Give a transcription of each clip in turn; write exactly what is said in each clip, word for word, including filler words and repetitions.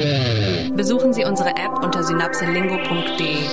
Besuchen Sie unsere App unter synapselingo punkt de.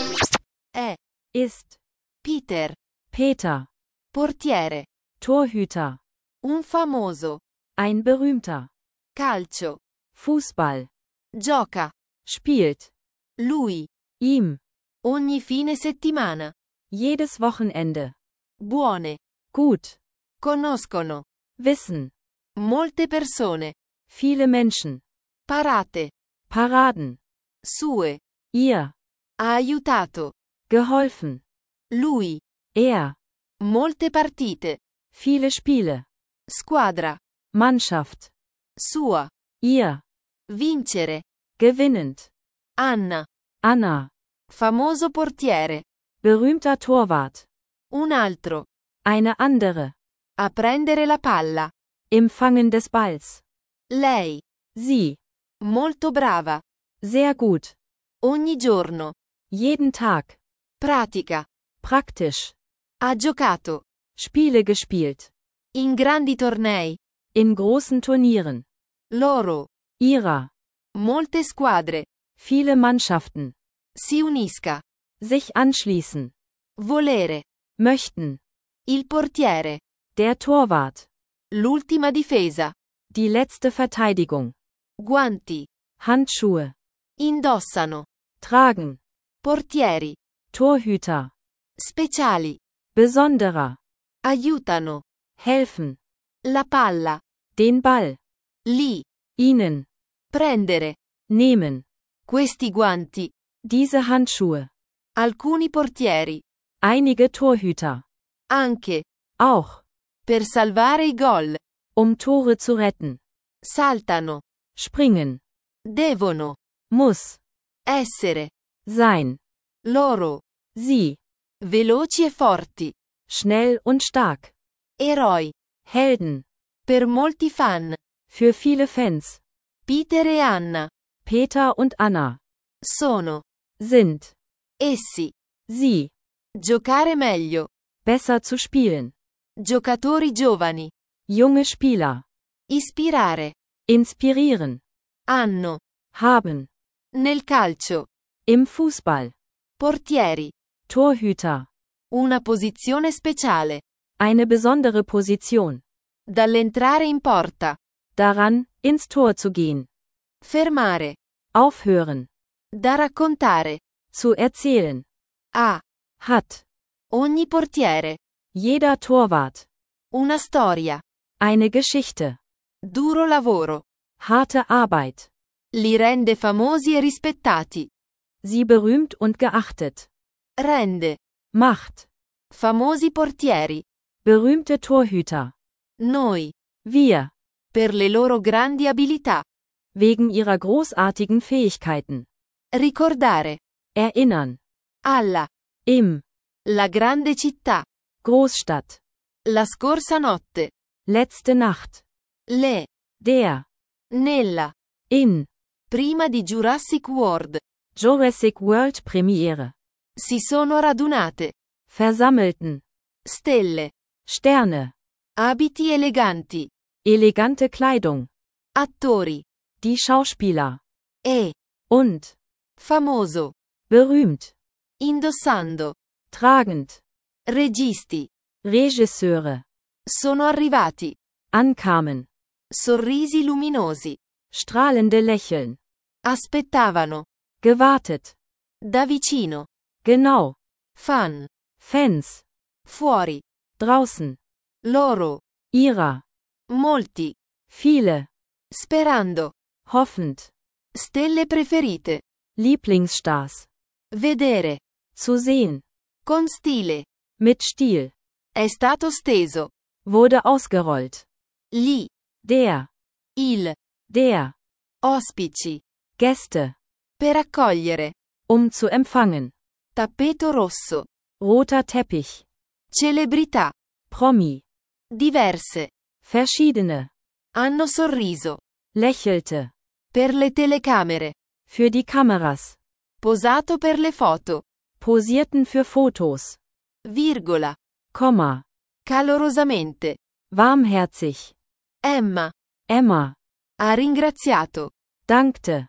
È, Ist. Peter, Peter. portiere, Torhüter. un famoso, Ein berühmter. calcio, Fußball. gioca, Spielt. lui, Ihm. ogni fine settimana, Jedes Wochenende. buone, Gut. conoscono, Wissen. molte persone, Viele Menschen. parate, Paraden. sue, Ihr. ha aiutato, Geholfen. lui, Er. molte partite, Viele Spiele. squadra, Mannschaft. sua, Ihr. vincere, Gewinnend. Anna, Anna. famoso portiere, Berühmter Torwart. un altro, Eine andere. a prendere la palla, Im Fangen des Balls. lei, Sie. molto brava, Sehr gut. ogni giorno, Jeden Tag. pratica, Praktisch. ha giocato, Spiele gespielt. in grandi tornei, In großen Turnieren. loro, Ihrer. molte squadre, Viele Mannschaften. si unisca, Sich anschließen. volere, Möchten. il portiere, Der Torwart. l'ultima difesa, Die letzte Verteidigung. guanti, Handschuhe. indossano, Tragen. portieri, Torhüter. speciali, Besonderer. aiutano, Helfen. la palla, Den Ball. lì, Ihnen. prendere, Nehmen. questi guanti, Diese Handschuhe. alcuni portieri, Einige Torhüter. anche, Auch. per salvare i gol, Um Tore zu retten. saltano, Springen. devono, Muss. essere, Sein. loro, Sie. veloci e forti, Schnell und stark. eroi, Helden. per molti fan, Für viele Fans. Peter e Anna, Peter und Anna. sono, Sind. essi, Sie. giocare meglio, Besser zu spielen. giocatori giovani, Junge Spieler. ispirare, Inspirieren. hanno, Haben. nel calcio, Im Fußball. portieri, Torhüter. una posizione speciale, Eine besondere Position. dall'entrare in porta, Daran, ins Tor zu gehen. fermare, Aufhören. da raccontare, Zu erzählen. ha, Hat. ogni portiere, Jeder Torwart. una storia, Eine Geschichte. duro lavoro, Harte Arbeit. li rende famosi e rispettati, Sie berühmt und geachtet. rende, Macht. famosi portieri, Berühmte Torhüter. noi, Wir. per le loro grandi abilità, Wegen ihrer großartigen Fähigkeiten. ricordare, Erinnern. alla, Im. la grande città, Großstadt. la scorsa notte, Letzte Nacht. le, Der. nella, In. prima di Jurassic World, Jurassic World Premiere. si sono radunate, Versammelten. stelle, Sterne. abiti eleganti, Elegante Kleidung. attori, Die Schauspieler. e, Und. famoso, Berühmt. indossando, Tragend. registi, Regisseure. sono arrivati, Ankamen. sorrisi luminosi, Strahlende Lächeln. aspettavano, Gewartet. da vicino, Genau. fan, Fans. fuori, Draußen. loro, Ihrer. molti, Viele. sperando, Hoffend. stelle preferite, Lieblingsstars. vedere, Zu sehen. con stile, Mit Stil. è stato steso, Wurde ausgerollt. gli, Der. il, Der. ospici, Gäste. per accogliere, Um zu empfangen. tappeto rosso, Roter Teppich. celebrità, Promi. diverse, Verschiedene. hanno sorriso, Lächelte. per le telecamere, Für die Kameras. posato per le foto, Posierten für Fotos. virgola, Komma. calorosamente, Warmherzig. Emma, Emma. ha ringraziato, Dankte.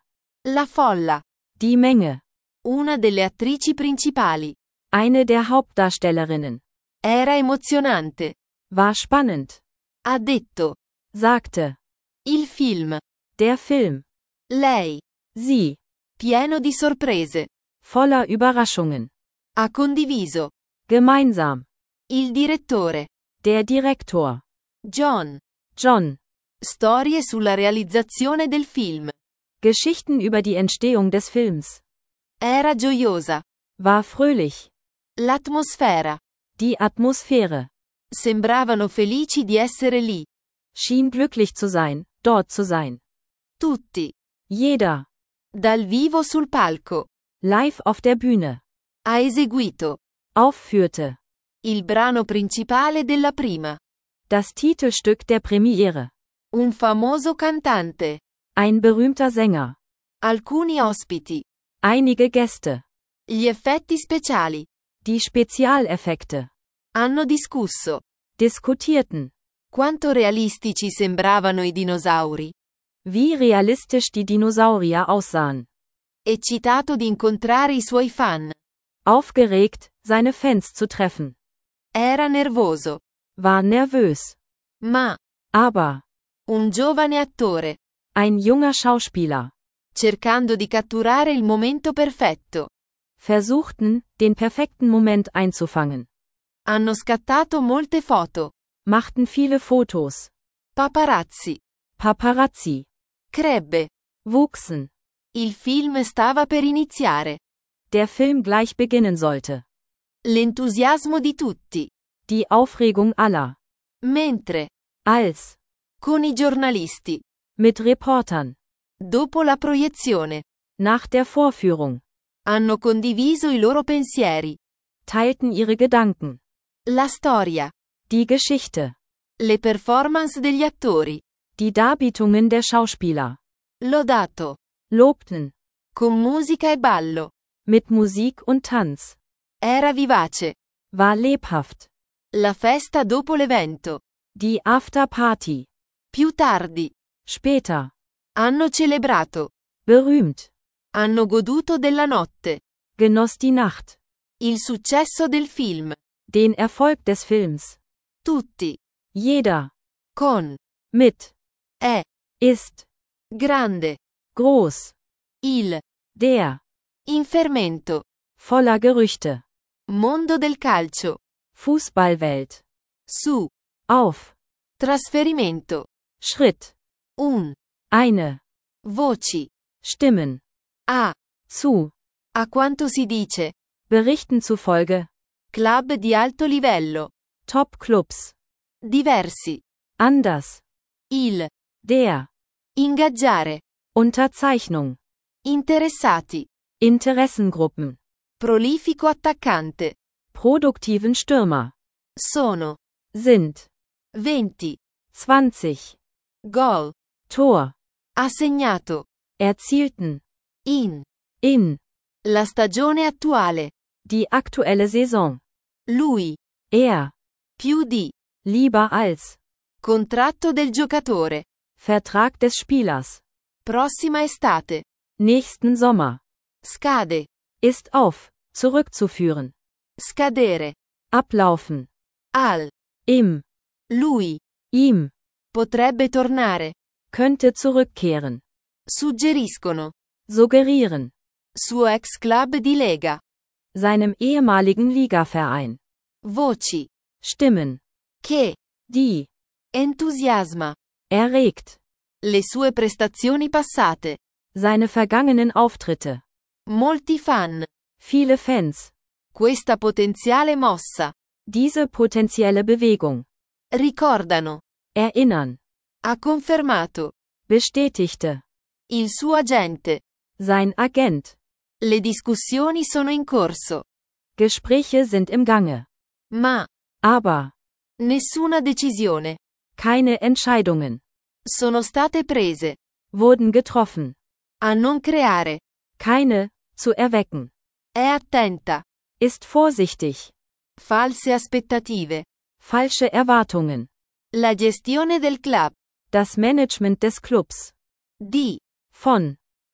La folla. Die Menge. Una delle attrici principali. Eine der Hauptdarstellerinnen. Era emozionante. War spannend. Ha detto. Sagte. Il film. Der Film. Lei. Sie. Pieno di sorprese. Voller Überraschungen. Ha condiviso. Gemeinsam. Il direttore. Der Direktor. John. John. Storie sulla realizzazione del film. Geschichten über die Entstehung des Films. Era gioiosa. War fröhlich. L'atmosfera. Die Atmosphäre. Sembravano felici di essere lì. Schien glücklich zu sein, dort zu sein. Tutti. Jeder. Dal vivo sul palco. Live auf der Bühne. Ha eseguito. Aufführte. Il brano principale della prima. Das Titelstück der Premiere. Un famoso cantante. Ein berühmter Sänger. Alcuni ospiti. Einige Gäste. Gli effetti speciali. Die Spezialeffekte. Hanno discusso. Diskutierten. Quanto realistici sembravano i dinosauri. Wie realistisch die Dinosaurier aussahen. Eccitato di incontrare i suoi fan. Aufgeregt, seine Fans zu treffen. Era nervoso. War nervös. Ma. Aber. Un giovane attore. Ein junger Schauspieler. Cercando di catturare il momento perfetto. Versuchten, den perfekten Moment einzufangen. Hanno scattato molte foto. Machten viele Fotos. Paparazzi. Paparazzi. Crebbe. Wuchsen. Il film stava per iniziare. Der Film gleich beginnen sollte. L'entusiasmo di tutti. Die Aufregung aller. Mentre. Als. Con i giornalisti. Mit Reportern. Dopo la proiezione. Nach der Vorführung. Hanno condiviso i loro pensieri. Teilten ihre Gedanken. La storia. Die Geschichte. Le performance degli attori. Die Darbietungen der Schauspieler. Lodato. Lobten. Con musica e ballo. Mit Musik und Tanz. Era vivace. War lebhaft. La festa dopo l'evento. Die Afterparty. Più tardi. Später. Hanno celebrato. Berühmt. Hanno goduto della notte. Genoss die Nacht. Il successo del film. Den Erfolg des Films. Tutti. Jeder. Con. Mit. È. Ist. Grande. Groß. Il. Der. In fermento. Voller Gerüchte. Mondo del calcio. Fußballwelt. Su. Auf. Trasferimento. Schritt. Un. Eine. Voci. Stimmen. A. Zu. A quanto si dice. Berichten zufolge. Club di alto livello. Top-Clubs. Diversi. Anders. Il. Der. Ingaggiare. Unterzeichnung. Interessati. Interessengruppen. Prolifico attaccante. Produktiven Stürmer. Sono. Sind. venti. zwanzig. Gol. Tor. Ha segnato. Erzielten. In. In. La stagione attuale. Die aktuelle Saison. Lui. Er. Più di. Lieber als. Contratto del giocatore. Vertrag des Spielers. Prossima estate. Nächsten Sommer. Scade. Ist auf. Zurückzuführen. Scadere. Ablaufen. Al. Im. Lui. Ihm. Potrebbe tornare. Könnte zurückkehren. Suggeriscono. Suggerieren. Suo ex club di Lega. Seinem ehemaligen Ligaverein. Voci. Stimmen. Che. Die. Entusiasma. Erregt. Le sue prestazioni passate. Seine vergangenen Auftritte. Molti fan. Viele Fans. Questa potenziale mossa. Diese potenzielle Bewegung. Ricordano. Erinnern. Ha confermato. Bestätigte. Il suo agente. Sein Agent. Le discussioni sono in corso. Gespräche sind im Gange. Ma. Aber. Nessuna decisione. Keine Entscheidungen. Sono state prese. Wurden getroffen. A non creare. Keine. Zu erwecken. È attenta. Ist vorsichtig. False aspettative. Falsche Erwartungen. La gestione del club. Das Management des Clubs. Di. Von.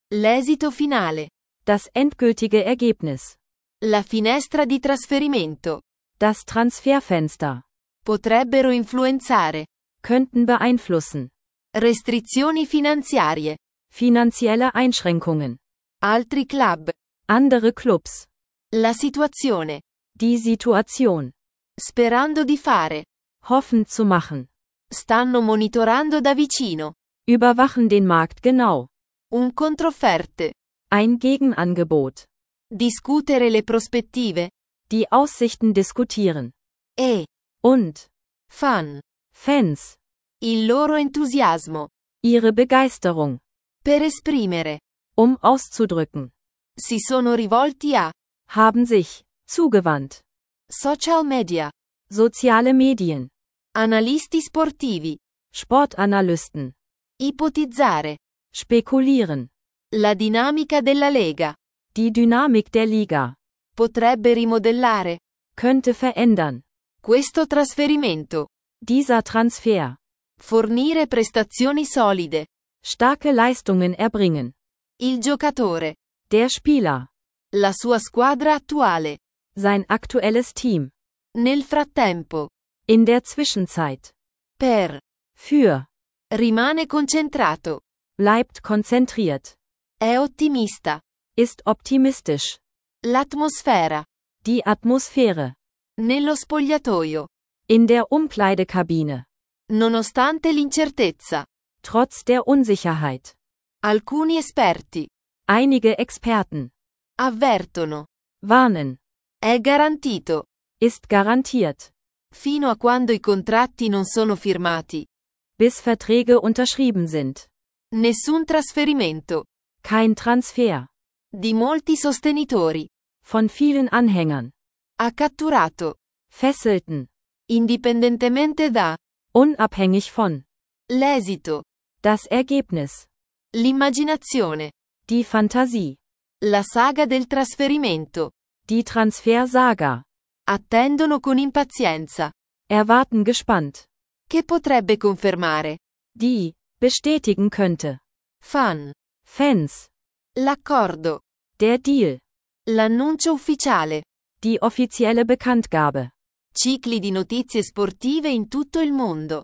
L'esito finale. Das endgültige Ergebnis. La finestra di trasferimento. Das Transferfenster. Potrebbero influenzare. Könnten beeinflussen. Restrizioni finanziarie. Finanzielle Einschränkungen. Altri club. Andere Clubs. La situazione. Die Situation. Sperando di fare. Hoffen zu machen. Stanno monitorando da vicino. Überwachen den Markt genau. Un controfferte. Ein Gegenangebot. Discutere le prospettive. Die Aussichten diskutieren. E. Und. Fan. Fans. Il loro entusiasmo. Ihre Begeisterung. Per esprimere. Um auszudrücken. Si sono rivolti a. Haben sich. Zugewandt. Social media. Soziale Medien. Analisti sportivi. Sportanalysten. Ipotizzare. Spekulieren. La dinamica della Lega. Die Dynamik der Liga. Potrebbe rimodellare. Könnte verändern. Questo trasferimento. Dieser Transfer. Fornire prestazioni solide. Starke Leistungen erbringen. Il giocatore. Der Spieler. La sua squadra attuale. Sein aktuelles Team. Nel frattempo. In der Zwischenzeit. Per. Für. Rimane concentrato. Bleibt konzentriert. È ottimista. Ist optimistisch. L'atmosfera. Die Atmosphäre. Nello spogliatoio. In der Umkleidekabine. Nonostante l'incertezza. Trotz der Unsicherheit. Alcuni esperti. Einige Experten. Avvertono. Warnen. È garantito. Ist garantiert. Fino a quando i contratti non sono firmati. Bis Verträge unterschrieben sind. Nessun trasferimento. Kein Transfer. Di molti sostenitori. Von vielen Anhängern. Ha catturato. Fesselten. Indipendentemente da. Unabhängig von. L'esito. Das Ergebnis. L'immaginazione. Die Fantasie. La saga del trasferimento. Die Transfersaga. Attendono con impazienza. Erwarten gespannt. Che potrebbe confermare. Die. Bestätigen könnte. Fan. Fans. L'accordo. Der Deal. L'annuncio ufficiale. Die offizielle Bekanntgabe. Cicli di notizie sportive in tutto il mondo.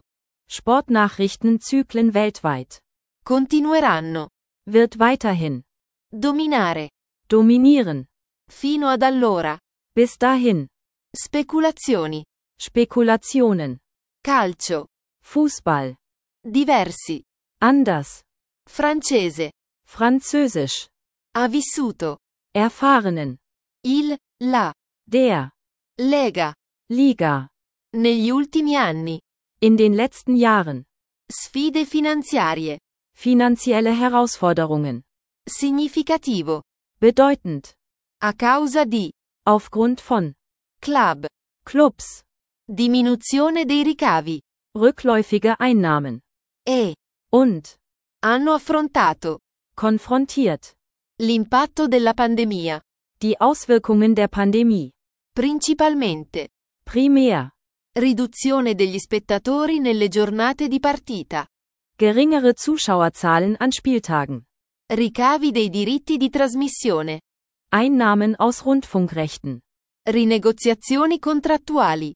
Sportnachrichtenzyklen weltweit. Continueranno. Wird weiterhin. Dominare. Dominieren. Fino ad allora. Bis dahin. Speculazioni. Spekulationen. Calcio. Fußball. Diversi. Anders. Francese. Französisch. Ha vissuto. Erfahrenen. Il, la. Der. Lega. Liga. Negli ultimi anni. In den letzten Jahren. Sfide finanziarie. Finanzielle Herausforderungen. Significativo. Bedeutend. A causa di. Aufgrund von. Club. Clubs. Diminuzione dei ricavi. Rückläufige Einnahmen. E. Und. Hanno affrontato. Konfrontiert. L'impatto della pandemia. Die Auswirkungen der Pandemie. Principalmente. Primär. Riduzione degli spettatori nelle giornate di partita. Geringere Zuschauerzahlen an Spieltagen. Ricavi dei diritti di trasmissione. Einnahmen aus Rundfunkrechten. Rinegoziazioni contrattuali.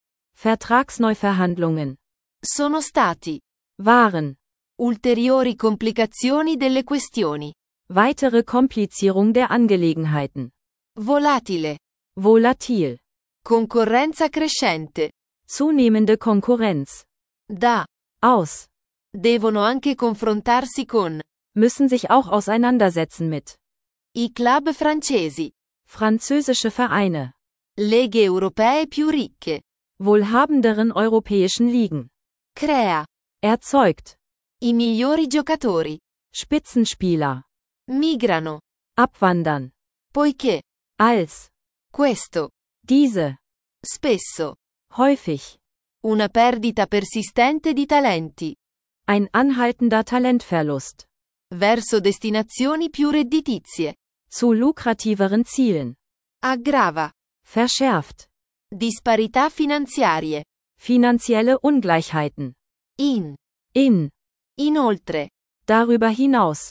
Vertragsneuverhandlungen. Sono stati. Waren. Ulteriori complicazioni delle questioni. Weitere Komplizierung der Angelegenheiten. Volatile. Volatil. Concorrenza crescente. Zunehmende Konkurrenz. Da. Aus. Devono anche confrontarsi con. Müssen sich auch auseinandersetzen mit. I club francesi. Französische Vereine. Leghe europee più ricche. Wohlhabenderen europäischen Ligen. Crea. Erzeugt. I migliori giocatori. Spitzenspieler. Migrano. Abwandern. Poiché. Als. Questo. Diese. Spesso. Häufig. Una perdita persistente di talenti. Ein anhaltender Talentverlust. Verso destinazioni più redditizie. Zu lukrativeren Zielen. Aggrava. Verschärft. Disparità finanziarie. Finanzielle Ungleichheiten. In. In. Inoltre. Darüber hinaus.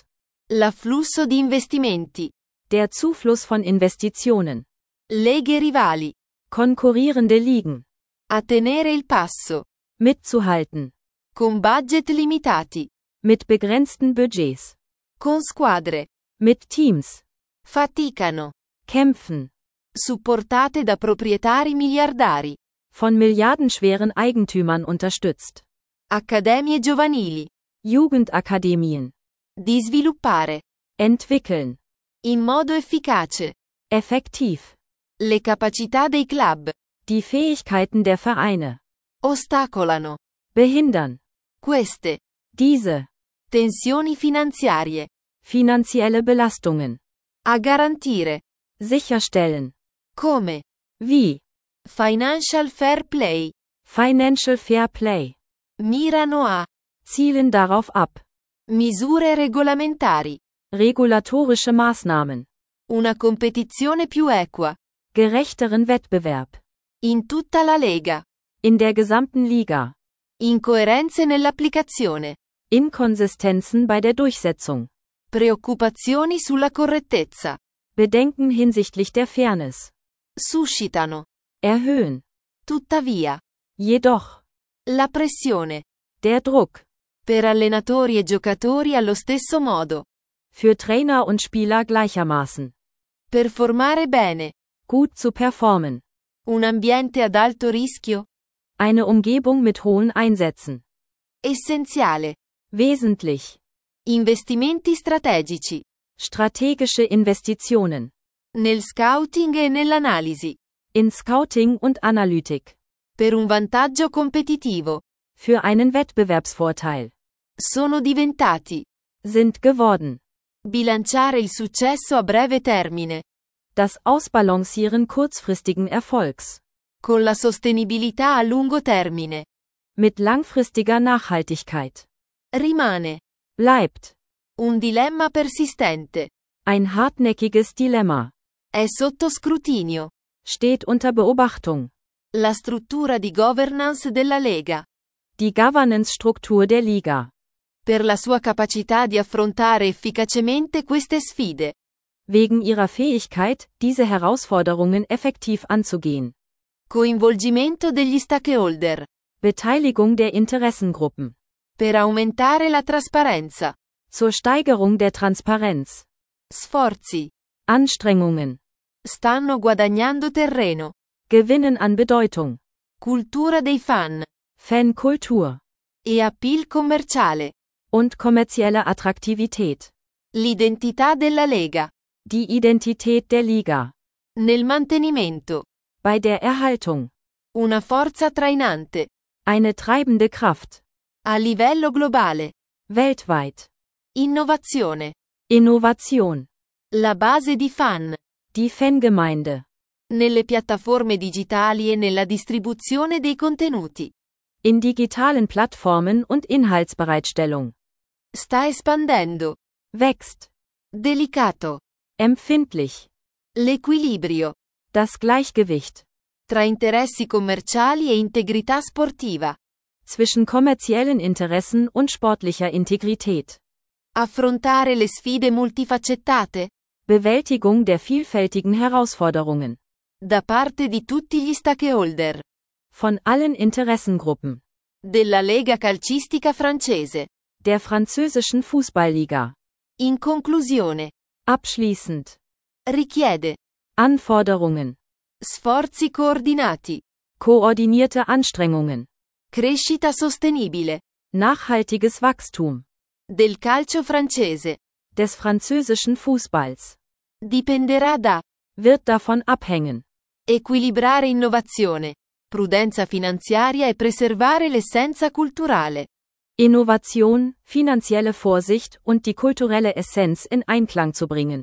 L'afflusso di investimenti. Der Zufluss von Investitionen. Leghe rivali. Konkurrierende Ligen. A tenere il passo. Mitzuhalten. Con budget limitati. Mit begrenzten Budgets. Con squadre. Mit Teams. Faticano. Kämpfen. Supportate da proprietari miliardari. Von milliardenschweren Eigentümern unterstützt. Accademie giovanili. Jugendakademien. Di sviluppare. Entwickeln. In modo efficace. Effektiv. Le capacità dei club. Die Fähigkeiten der Vereine. Ostacolano. Behindern. Queste. Diese. Tensioni finanziarie. Finanzielle Belastungen. A garantire. Sicherstellen. Come. Wie. Financial fair play. Financial Fair Play. Mirano a. Zielen darauf ab. Misure regolamentari. Regulatorische Maßnahmen. Una competizione più equa. Gerechteren Wettbewerb. In tutta la Lega. In der gesamten Liga. Incoerenze nell'applicazione. Inkonsistenzen bei der Durchsetzung. Preoccupazioni sulla correttezza. Bedenken hinsichtlich der Fairness. Suscitano. Erhöhen. Tuttavia. Jedoch. La pressione. Der Druck. Per allenatori e giocatori allo stesso modo. Für Trainer und Spieler gleichermaßen. Performare bene. Gut zu performen. Un ambiente ad alto rischio. Eine Umgebung mit hohen Einsätzen. Essenziale. Wesentlich. Investimenti strategici. Strategische Investitionen. Nel scouting e nell'analisi. In Scouting und Analytik. Per un vantaggio competitivo. Für einen Wettbewerbsvorteil. Sono diventati. Sind geworden. Bilanciare il successo a breve termine. Das Ausbalancieren kurzfristigen Erfolgs. Con la sostenibilità a lungo termine. Mit langfristiger Nachhaltigkeit. Rimane. Bleibt. Un dilemma persistente. Ein hartnäckiges Dilemma. È sotto scrutinio. Steht unter Beobachtung. La struttura di governance della Lega. Die Governance-Struktur der Liga. Per la sua capacità di affrontare efficacemente queste sfide. Wegen ihrer Fähigkeit, diese Herausforderungen effektiv anzugehen. Coinvolgimento degli stakeholder. Beteiligung der Interessengruppen. Per aumentare la trasparenza. Zur Steigerung der Transparenz. Sforzi. Anstrengungen. Stanno guadagnando terreno. Gewinnen an Bedeutung. Cultura dei fan. Fankultur. E appeal commerciale. Und kommerzielle Attraktivität. L'identità della Lega. Die Identität der Liga. Nel mantenimento. Bei der Erhaltung. Una forza trainante. Eine treibende Kraft. A livello globale. Weltweit. Innovazione. Innovation. La base di fan. Die Fangemeinde. Nelle piattaforme digitali e nella distribuzione dei contenuti. In digitalen Plattformen und Inhaltsbereitstellung. Sta espandendo. Wächst. Delicato. Empfindlich. L'equilibrio. Das Gleichgewicht. Tra interessi commerciali e integrità sportiva. Zwischen kommerziellen Interessen und sportlicher Integrität. Affrontare le sfide multifacettate. Bewältigung der vielfältigen Herausforderungen. Da parte di tutti gli stakeholder. Von allen Interessengruppen. Della Lega calcistica francese. Der französischen Fußballliga. In conclusione. Abschließend. Richiede. Anforderungen. Sforzi coordinati. Koordinierte Anstrengungen. Crescita sostenibile. Nachhaltiges Wachstum. Del calcio francese. Des französischen Fußballs. Dipenderà da. Wird davon abhängen. Equilibrare innovazione. Prudenza finanziaria e preservare l'essenza culturale. Innovation, finanzielle Vorsicht und die kulturelle Essenz in Einklang zu bringen.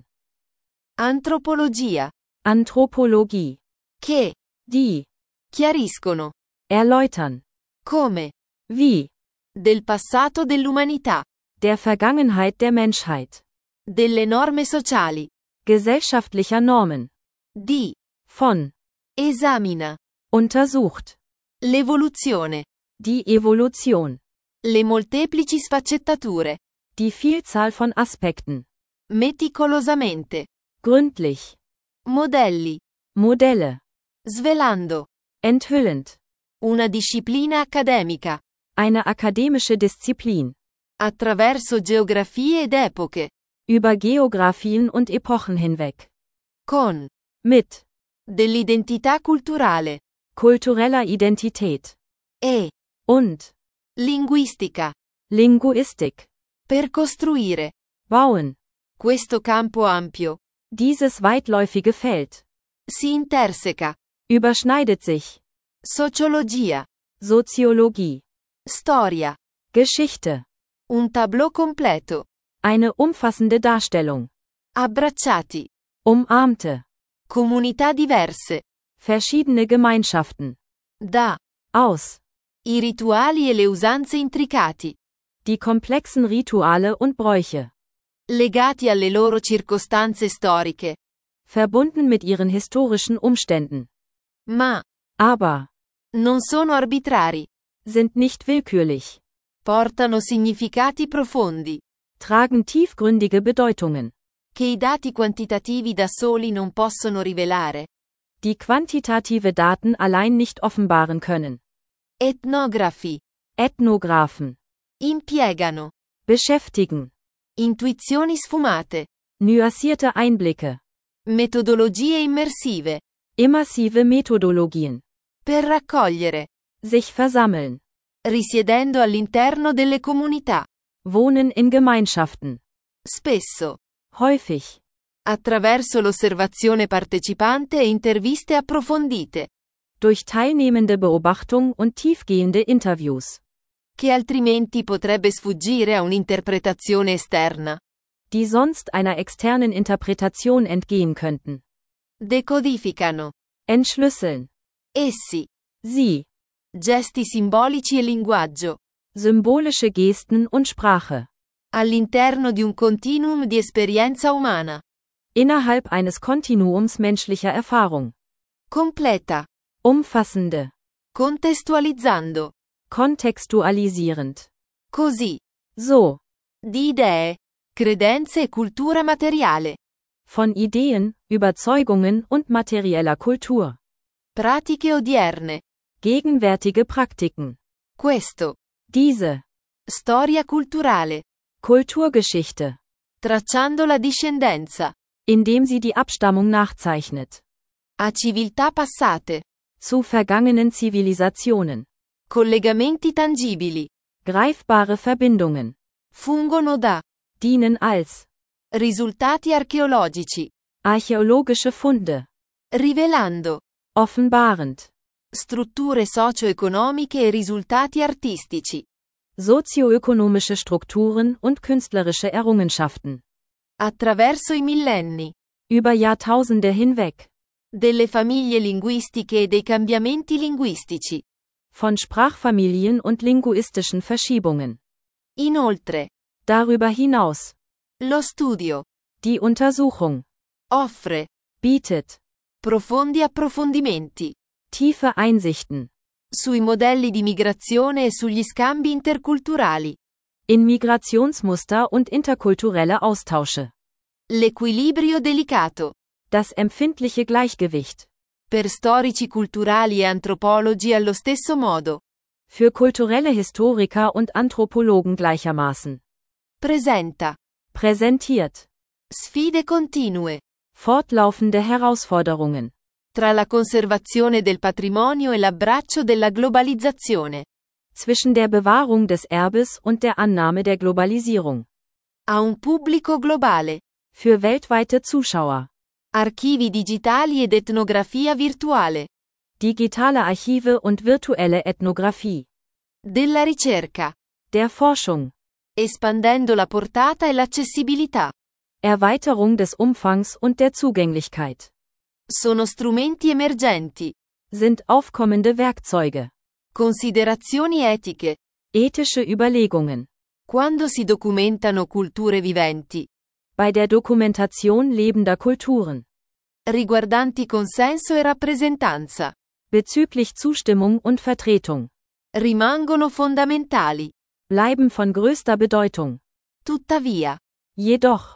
Antropologia. Anthropologie. Che. Die. Chiariscono. Erläutern. Come. Wie. Del passato dell'umanità. Der Vergangenheit der Menschheit. Delle norme sociali. Gesellschaftlicher Normen. Di. Von. Esamina. Untersucht. L'evoluzione. Die Evolution. Le molteplici sfaccettature. Die Vielzahl von Aspekten. Meticolosamente. Gründlich. Modelli. Modelle. Svelando. Enthüllend. Una disciplina accademica. Eine akademische Disziplin. Attraverso geografie ed epoche. Über Geographien und Epochen hinweg. Con. Mit. Dell'identità culturale. Kultureller Identität. E. Und. Linguistica. Linguistik. Per costruire. Bauen. Questo campo ampio. Dieses weitläufige Feld. Si interseca. Überschneidet sich. Sociologia. Soziologie. Storia. Geschichte. Un tableau completo. Eine umfassende Darstellung. Abbracciati. Umarmte. Comunità diverse. Verschiedene Gemeinschaften. Da. Aus. I rituali e le usanze intricati. Die komplexen Rituale und Bräuche. Legati alle loro circostanze storiche. Verbunden mit ihren historischen Umständen. Ma. Aber. Non sono arbitrari. Sind nicht willkürlich. Portano significati profondi. Tragen tiefgründige Bedeutungen. Che i dati quantitativi da soli non possono rivelare. Die quantitative Daten allein nicht offenbaren können. Etnografi. Ethnographen. Impiegano. Beschäftigen. Intuizioni sfumate. Nuancierte Einblicke. Metodologie immersive. Immersive Methodologien. Per raccogliere. Sich versammeln. Risiedendo all'interno delle comunità. Wohnen in Gemeinschaften. Spesso. Häufig. Attraverso l'osservazione partecipante e interviste approfondite. Durch teilnehmende Beobachtung und tiefgehende Interviews. Che altrimenti potrebbe sfuggire a un'interpretazione esterna. Die sonst einer externen Interpretation entgehen könnten. Decodificano. Entschlüsseln. Essi. Sie. Gesti simbolici e linguaggio. Symbolische Gesten und Sprache. All'interno di un continuum di esperienza umana. Innerhalb eines Kontinuums menschlicher Erfahrung. Completa. Umfassende. Contestualizzando. Kontextualisierend. Così. So. Di idee, credenze e cultura materiale. Von Ideen, Überzeugungen und materieller Kultur. Pratiche odierne. Gegenwärtige Praktiken. Questo. Diese. Storia culturale. Kulturgeschichte. Tracciando la discendenza. Indem sie die Abstammung nachzeichnet. A civiltà passate. Zu vergangenen Zivilisationen. Collegamenti tangibili. Greifbare Verbindungen. Fungono da. Dienen als. Risultati archeologici. Archäologische Funde. Rivelando. Offenbarend. Strutture socio-economiche e risultati artistici. Sozioökonomische Strukturen und künstlerische Errungenschaften. Attraverso i millenni. Über Jahrtausende hinweg. Delle famiglie linguistiche e dei cambiamenti linguistici. Von Sprachfamilien und linguistischen Verschiebungen. Inoltre. Darüber hinaus. Lo studio. Die Untersuchung. Offre. Bietet. Profondi approfondimenti. Tiefe Einsichten. Sui modelli di migrazione e sugli scambi interculturali. In Migrationsmuster und interkulturelle Austausche. L'equilibrio delicato. Das empfindliche Gleichgewicht. Per storici culturali e antropologi allo stesso modo. Für kulturelle Historiker und Anthropologen gleichermaßen. Presenta. Präsentiert. Sfide continue. Fortlaufende Herausforderungen. Tra la conservazione del patrimonio e l'abbraccio della globalizzazione. Zwischen der Bewahrung des Erbes und der Annahme der Globalisierung. A un pubblico globale. Für weltweite Zuschauer. Archivi digitali ed etnografia virtuale. Digitale Archive und virtuelle Ethnographie. Della ricerca. Der Forschung. Espandendo la portata e l'accessibilità. Erweiterung des Umfangs und der Zugänglichkeit. Sono strumenti emergenti. Sind aufkommende Werkzeuge. Considerazioni etiche. Ethische Überlegungen. Quando si documentano culture viventi. Bei der Dokumentation lebender Kulturen. Riguardanti consenso e rappresentanza. Bezüglich Zustimmung und Vertretung. Rimangono fondamentali. Bleiben von größter Bedeutung. Tuttavia. Jedoch.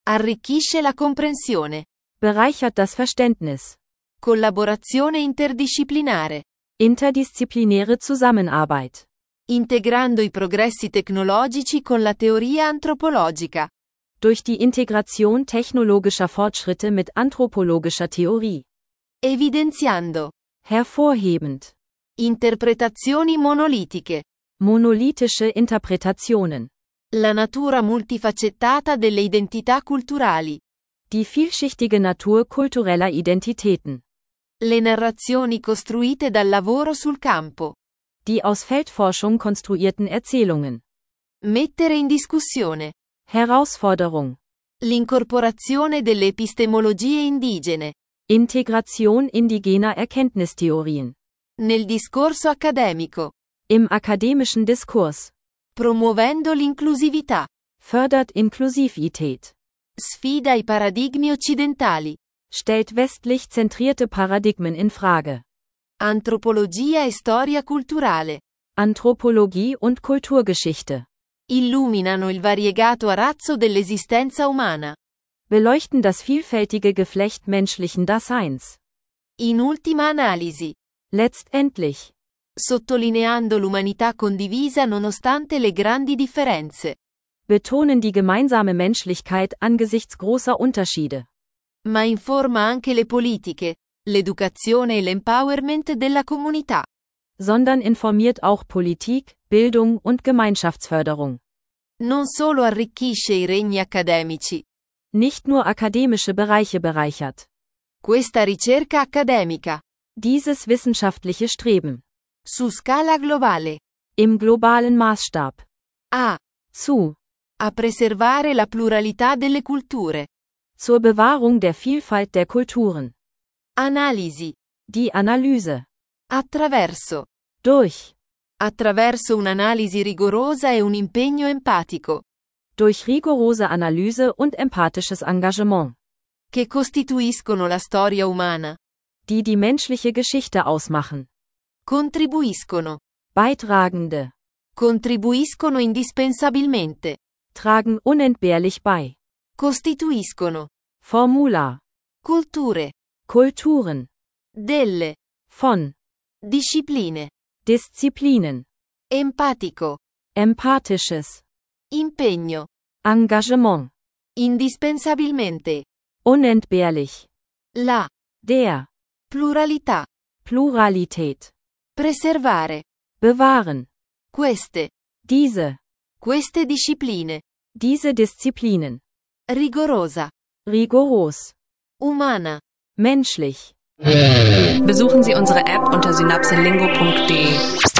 Arricchisce la comprensione. Bereichert das Verständnis. Collaborazione interdisciplinare. Interdisziplinäre Zusammenarbeit. Integrando i progressi tecnologici con la teoria antropologica. Durch die Integration technologischer Fortschritte mit anthropologischer Theorie. Evidenziando. Hervorhebend. Interpretazioni monolitiche. Monolithische Interpretationen. La natura multifacettata delle identità culturali. Die vielschichtige Natur kultureller Identitäten. Le narrazioni costruite dal lavoro sul campo. Die aus Feldforschung konstruierten Erzählungen. Mettere in discussione. Herausforderung. L'incorporazione delle epistemologie indigene. Integration indigener Erkenntnistheorien. Nel discorso accademico. Im akademischen Diskurs. Promuovendo l'inclusività. Fördert Inklusivität. Sfida i paradigmi occidentali. Stellt westlich zentrierte Paradigmen in Frage. Antropologia e storia culturale. Anthropologie und Kulturgeschichte. Illuminano il variegato arazzo dell'esistenza umana. Beleuchten das vielfältige Geflecht menschlichen Daseins. In ultima analisi. Letztendlich. Sottolineando l'umanità condivisa nonostante le grandi differenze. Betonen die gemeinsame Menschlichkeit angesichts großer Unterschiede. Ma informa anche le politiche, l'educazione e l'empowerment della comunità. Sondern informiert auch Politik, Bildung und Gemeinschaftsförderung. Non solo arricchisce i regni accademici. Nicht nur akademische Bereiche bereichert. Questa ricerca accademica. Dieses wissenschaftliche Streben. Su scala globale. Im globalen Maßstab. A. Zu. A preservare la pluralità delle culture. Zur Bewahrung der Vielfalt der Kulturen. Analisi. Die Analyse. Attraverso. Durch. Attraverso un'analisi rigorosa e un impegno empatico. Durch rigorose Analyse und empathisches Engagement. Che costituiscono la storia umana. Die die menschliche Geschichte ausmachen. Contribuiscono. Beitragende. Contribuiscono indispensabilmente. Tragen unentbehrlich bei. Costituiscono. Formula. Culture. Kulturen. Delle. Von. Discipline. Disziplinen. Empatico. Empathisches. Impegno. Engagement. Indispensabilmente. Unentbehrlich. La. Der. Pluralità. Pluralität. Preservare. Bewahren. Queste. Diese. Queste discipline. Diese Disziplinen. Rigorosa. Rigoros. Umana. Menschlich. Besuchen Sie unsere App unter synapselingo punkt de.